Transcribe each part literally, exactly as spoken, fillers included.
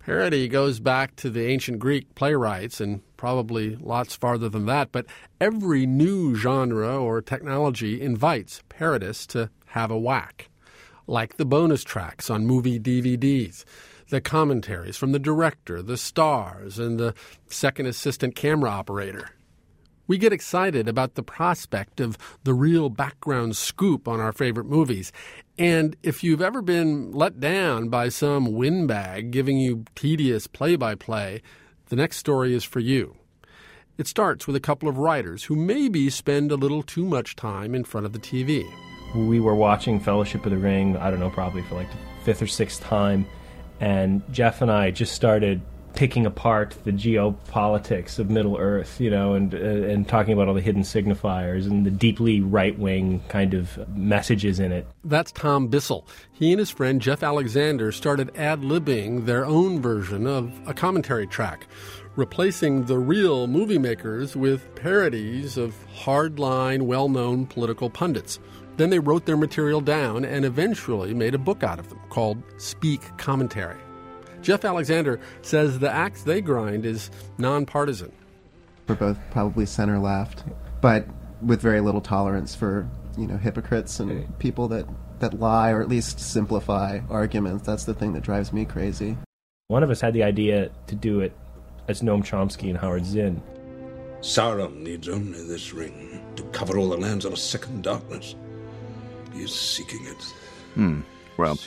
Parody goes back to the ancient Greek playwrights and probably lots farther than that, but every new genre or technology invites parodists to have a whack, like the bonus tracks on movie D V Ds, the commentaries from the director, the stars, and the second assistant camera operator. We get excited about the prospect of the real background scoop on our favorite movies. And if you've ever been let down by some windbag giving you tedious play-by-play, the next story is for you. It starts with a couple of writers who maybe spend a little too much time in front of the T V. We were watching Fellowship of the Ring, I don't know, probably for like the fifth or sixth time, and Jeff and I just started picking apart the geopolitics of Middle-earth, you know, and uh, and talking about all the hidden signifiers and the deeply right-wing kind of messages in it. That's Tom Bissell. He and his friend Jeff Alexander started ad-libbing their own version of a commentary track, replacing the real movie makers with parodies of hardline, well-known political pundits. Then they wrote their material down and eventually made a book out of them called Speak Commentary. Jeff Alexander says the axe they grind is nonpartisan. We're both probably center-left, but with very little tolerance for, you know, hypocrites and people that, that lie or at least simplify arguments. That's the thing that drives me crazy. One of us had the idea to do it as Noam Chomsky and Howard Zinn. Sauron needs only this ring to cover all the lands of a second darkness. He is seeking it. Hmm. Well,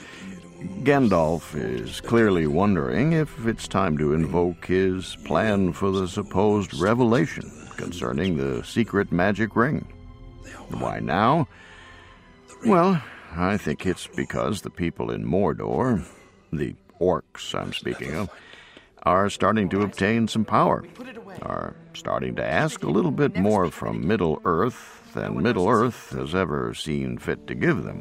Gandalf is clearly wondering if it's time to invoke his plan for the supposed revelation concerning the secret magic ring. Why now? Well, I think it's because the people in Mordor, the orcs I'm speaking of, are starting to obtain some power, are starting to ask a little bit more from Middle-earth than Middle-earth has ever seen fit to give them.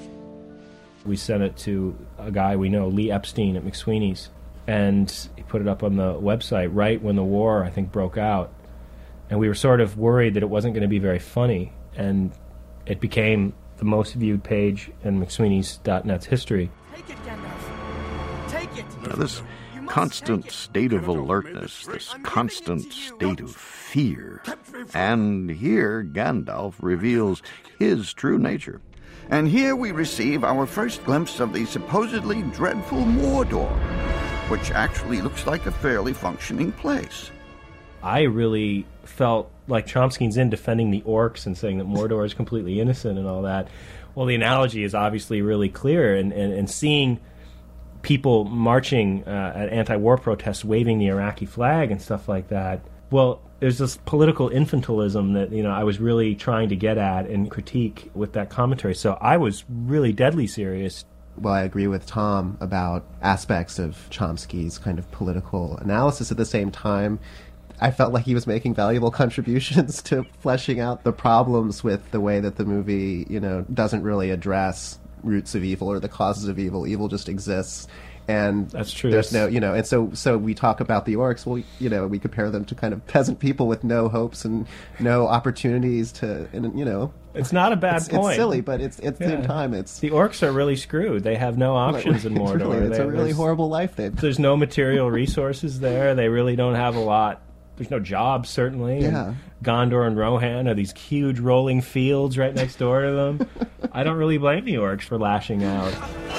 We sent it to a guy we know, Lee Epstein at McSweeney's, and he put it up on the website right when the war, I think, broke out. And we were sort of worried that it wasn't going to be very funny, and it became the most viewed page in McSweeney's dot net's history. Take it, Gandalf. Take it. Now, this constant state of alertness, this constant state of fear, and here Gandalf reveals his true nature. And here we receive our first glimpse of the supposedly dreadful Mordor, which actually looks like a fairly functioning place. I really felt like Chomsky and Zinn defending the orcs and saying that Mordor is completely innocent and all that. Well, the analogy is obviously really clear, and, and, and seeing people marching uh, at anti-war protests, waving the Iraqi flag and stuff like that, well, there's this political infantilism that, you know, I was really trying to get at and critique with that commentary. So I was really deadly serious. Well, I agree with Tom about aspects of Chomsky's kind of political analysis. At the same time, I felt like he was making valuable contributions to fleshing out the problems with the way that the movie, you know, doesn't really address roots of evil or the causes of evil. Evil just exists. And that's true. There's no, you know, and so so we talk about the orcs. Well, you know, we compare them to kind of peasant people with no hopes and no opportunities to, and you know, it's not a bad it's, point. It's silly, but it's at the yeah. same time, it's the orcs are really screwed. They have no options in Mordor. Really, it's they, a really horrible life. They there's no material resources there. They really don't have a lot. There's no jobs, certainly. Yeah. And Gondor and Rohan are these huge rolling fields right next door to them. I don't really blame the orcs for lashing out.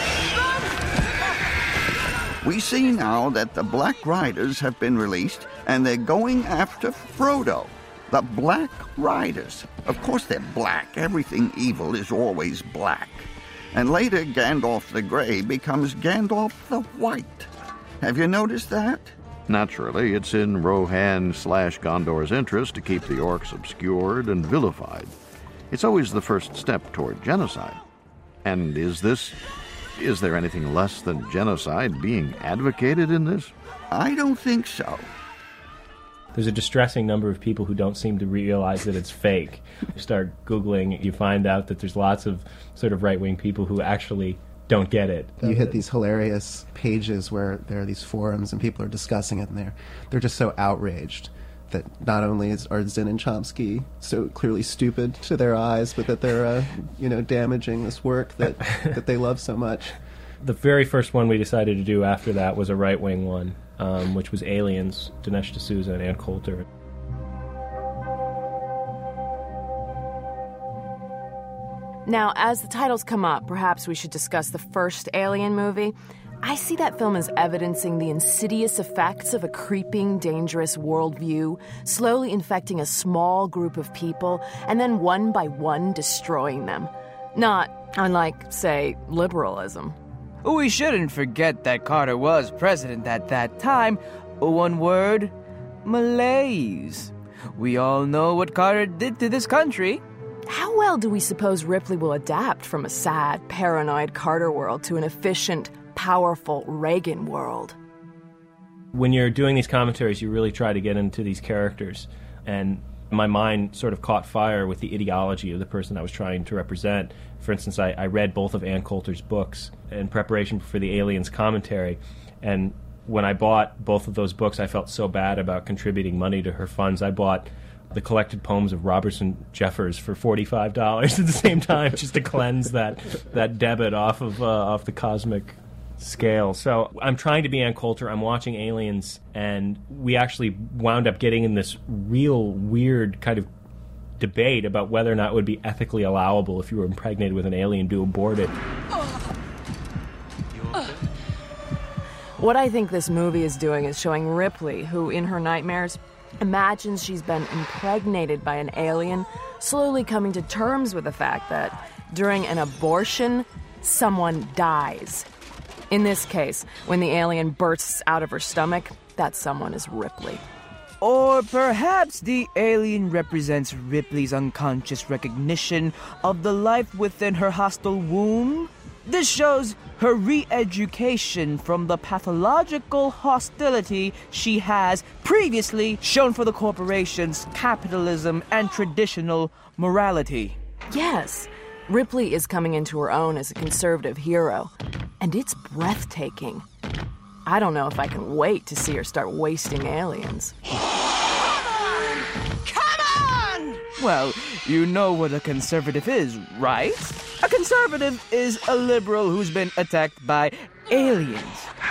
We see now that the Black Riders have been released, and they're going after Frodo. The Black Riders. Of course they're black. Everything evil is always black. And later, Gandalf the Grey becomes Gandalf the White. Have you noticed that? Naturally, it's in Rohan slash Gondor's interest to keep the orcs obscured and vilified. It's always the first step toward genocide. And is this... Is there anything less than genocide being advocated in this? I don't think so. There's a distressing number of people who don't seem to realize that it's fake. You start Googling, you find out that there's lots of sort of right-wing people who actually don't get it. You hit these hilarious pages where there are these forums and people are discussing it, and they're, they're just so outraged that not only is, are Zinn and Chomsky so clearly stupid to their eyes, but that they're, uh, you know, damaging this work that, that they love so much. The very first one we decided to do after that was a right-wing one, um, which was Aliens, Dinesh D'Souza and Ann Coulter. Now, as the titles come up, perhaps we should discuss the first Alien movie. I see that film as evidencing the insidious effects of a creeping, dangerous worldview, slowly infecting a small group of people, and then one by one destroying them. Not unlike, say, liberalism. We shouldn't forget that Carter was president at that time. One word, malaise. We all know what Carter did to this country. How well do we suppose Ripley will adapt from a sad, paranoid Carter world to an efficient, powerful Reagan world? When you're doing these commentaries, you really try to get into these characters, and my mind sort of caught fire with the ideology of the person I was trying to represent. For instance, I, I read both of Ann Coulter's books in preparation for the Aliens commentary, and when I bought both of those books, I felt so bad about contributing money to her funds. I bought the collected poems of Robertson Jeffers for forty-five dollars at the same time, just to cleanse that that debit off of uh, off the cosmic scale. So I'm trying to be Ann Coulter. I'm watching Aliens, and we actually wound up getting in this real weird kind of debate about whether or not it would be ethically allowable if you were impregnated with an alien to abort it. What I think this movie is doing is showing Ripley, who in her nightmares imagines she's been impregnated by an alien, slowly coming to terms with the fact that during an abortion, someone dies. In this case, when the alien bursts out of her stomach, that someone is Ripley. Or perhaps the alien represents Ripley's unconscious recognition of the life within her hostile womb. This shows her re-education from the pathological hostility she has previously shown for the corporation's capitalism and traditional morality. Yes, Ripley is coming into her own as a conservative hero, and it's breathtaking. I don't know if I can wait to see her start wasting aliens. Well, you know what a conservative is, right? A conservative is a liberal who's been attacked by aliens.